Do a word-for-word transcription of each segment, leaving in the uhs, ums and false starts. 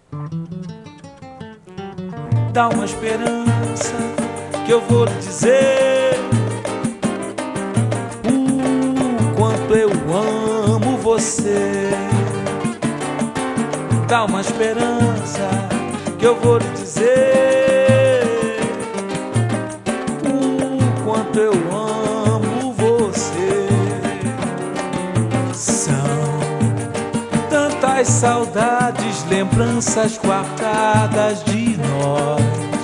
Dá uma esperança que eu vou lhe dizer o quanto eu amo você. Dá uma esperança que eu vou lhe dizer o quanto eu amo você. São tantas saudades, lembranças guardadas de nós.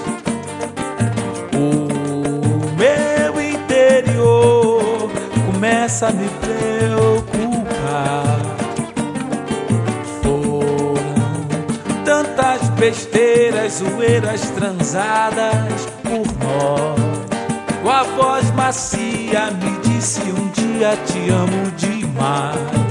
O meu interior começa a me preocupar. Foram tantas besteiras, zoeiras transadas por nós. A voz macia me disse um dia te amo demais.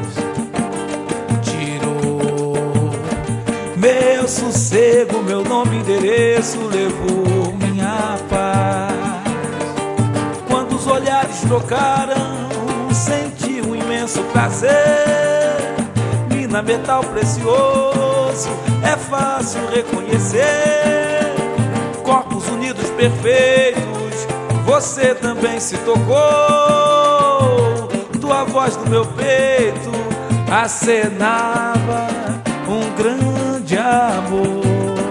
Meu sossego, meu nome e endereço, levou minha paz. Quando os olhares trocaram, senti um imenso prazer. Mina, metal precioso, é fácil reconhecer. Corpos unidos perfeitos, você também se tocou. Tua voz no meu peito acenava um grande amor.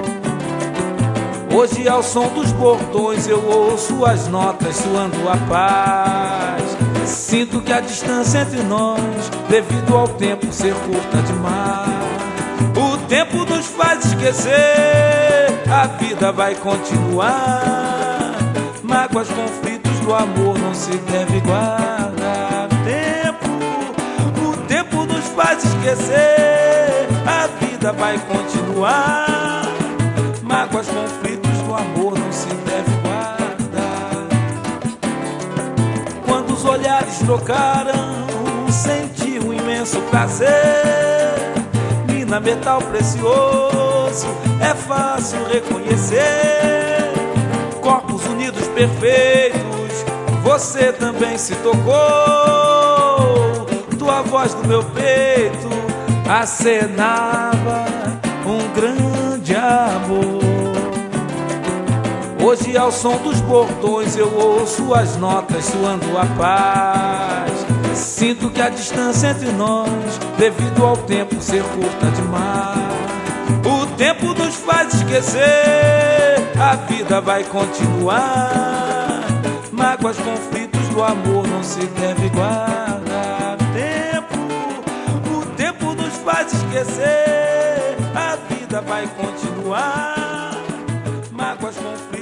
Hoje ao som dos bordões eu ouço as notas soando a paz. Sinto que a distância entre nós, devido ao tempo ser curta demais. O tempo nos faz esquecer, a vida vai continuar. Mágoas, conflitos do amor não se deve guardar. Tempo, o tempo nos faz esquecer, a vida vai continuar. Mágoas, conflitos do amor não se deve guardar. Quando os olhares trocaram, senti um imenso prazer. Mina, metal precioso, é fácil reconhecer. Corpos unidos perfeitos, você também se tocou. Tua voz no meu peito acenava um grande amor. Hoje ao som dos bordões eu ouço as notas soando a paz. Sinto que a distância entre nós, devido ao tempo ser curta demais. O tempo nos faz esquecer, a vida vai continuar. Mágoas, conflitos do amor não se deve guardar. Tempo, o tempo nos faz esquecer, a vida vai continuar. Mágoas, conflitos